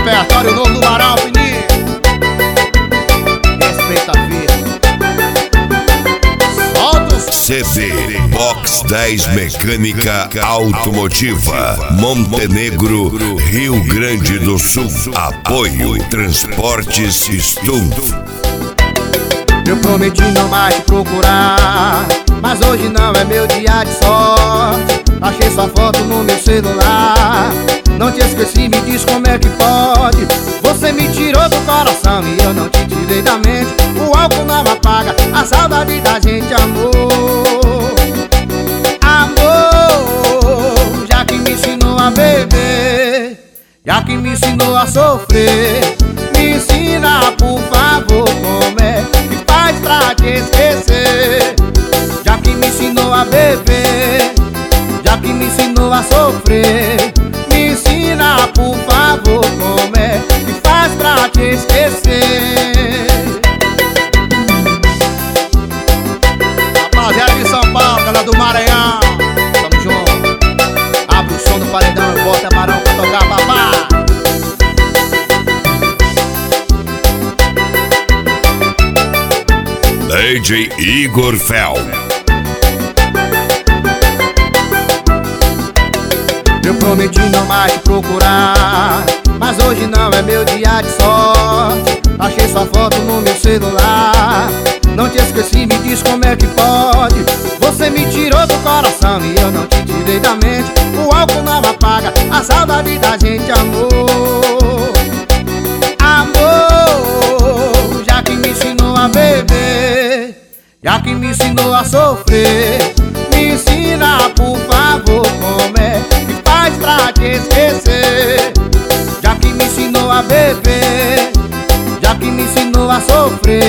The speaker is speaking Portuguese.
Repertório novo do Varal, menino. Respeita a vida. Solta os CD Box 10 Mecânica Automotiva, Montenegro, Rio Grande do Sul. Apoio Transportes Stumpf. Eu prometi não mais te procurar, mas hoje não é meu dia de sorte. Achei sua foto no meu celular, não te esqueci, me diz como é que pode. Você me tirou do coração e eu não te tirei da mente. O álcool não apaga a saudade da gente, amor. Amor, já que me ensinou a beber, já que me ensinou a sofrer, me ensina, por favor, como é que faz pra te esquecer. Já que me ensinou a beber, já que me ensinou a sofrer, me ensina, por favor, como é que faz pra te esquecer. Rapaziada de São Paulo, galera do Maranhão, tamo junto. Abre o som do paredão e bota Barão pra tocar, papá. DJ Igor Fel. Eu prometi não mais te procurar, mas hoje não é meu dia de sorte. Achei sua foto no meu celular, não te esqueci, me diz como é que pode. Você me tirou do coração e eu não te tirei da mente. O álcool não apaga a saudade da gente, amor. Amor, já que me ensinou a beber, já que me ensinou a sofrer, me ensina, por favor, como é que faz pra te esquecer. Já que me ensinou a beber, já que me ensinou a sofrer,